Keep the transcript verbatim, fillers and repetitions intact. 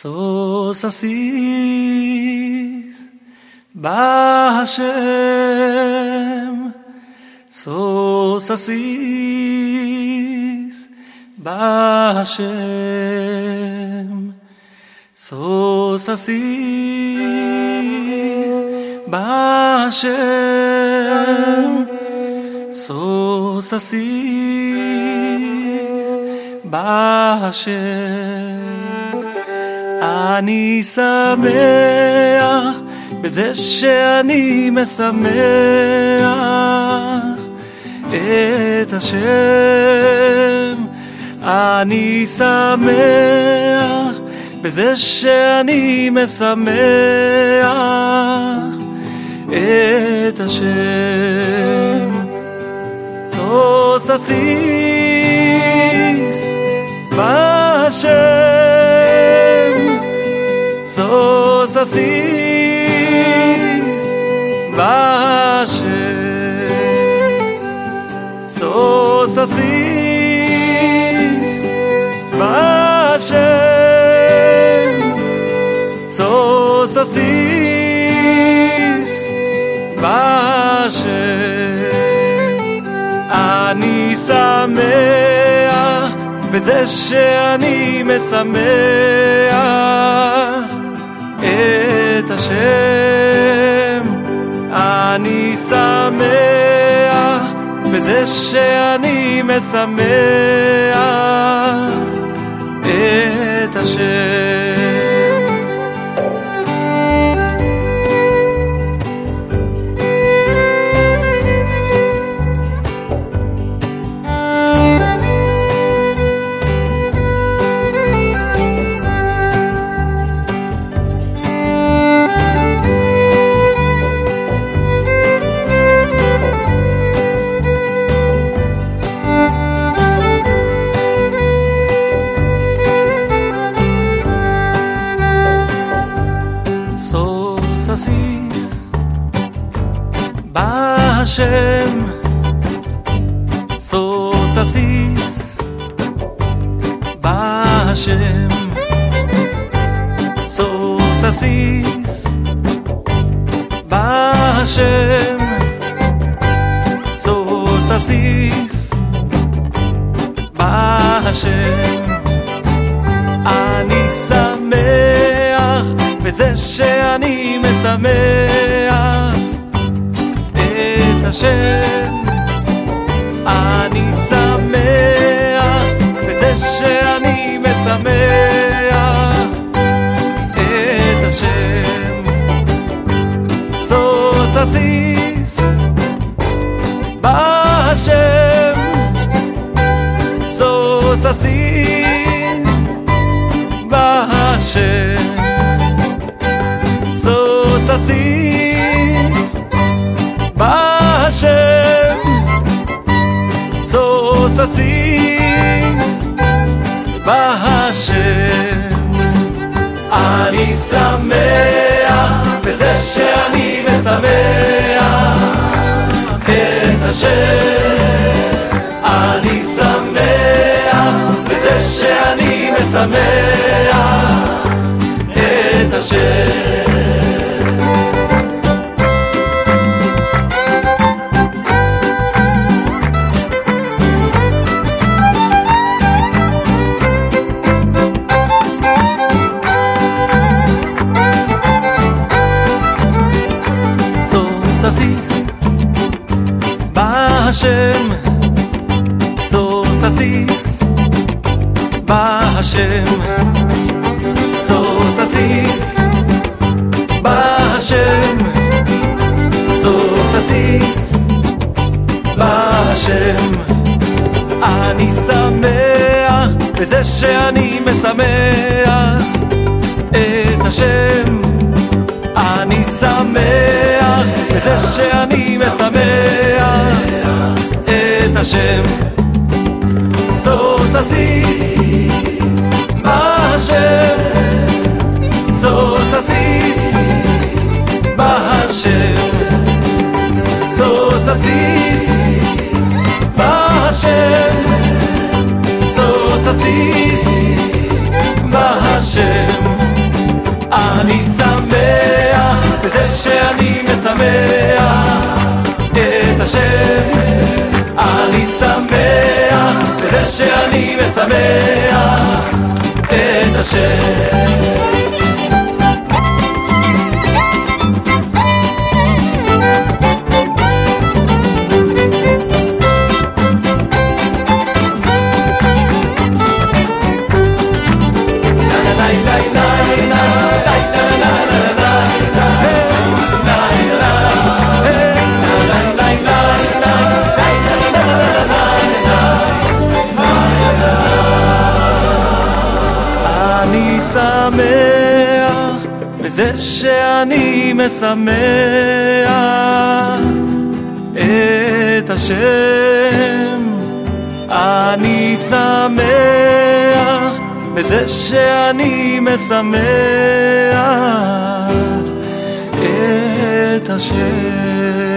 Sos asis ba Hashem, Sos asis ba Hashem, Sos asis ba Hashem, Sos asis ba Hashem. אני שמח בזה שאני משמח את השם. אני שמח בזה שאני משמח את השם. Sos asis ba Hashem, Sos asis ba Hashem, Sos asis ba Hashem, Sos asis ba Hashem. אני שמח בזה שאני משמח את השם. אני שמח בזה שאני משמח את השם. Sos asis ba Hashem, Sos asis ba Hashem, Sos asis ba Hashem, Sos asis ba Hashem. אני שמח בזה שאני משמח את השם. אני שמח בזה שאני משמח את השם. Sos asis ba Hashem, Sos asis ba Hashem, Sos asis ba Hashem, Sos asis ba Hashem. אני שמח בזה שאני משמח את השם. אני שמח בזה שאני משמח את השם. Sos asis ba Hashem, Sos asis ba Hashem, Sos asis ba Hashem, Sos asis ba Hashem. אני שמח בזה שאני משמח את השם. אני שמח בזה שאני משמח את השם. Sos asis ba Hashem, Sos asis ba Hashem, Sos asis ba Hashem, Sos asis ba Hashem. בזה שאני משמח את השם. אני שמח בזה שאני משמח את השם. שמח בזה שאני משמח את השם. אני שמח בזה שאני משמח את השם.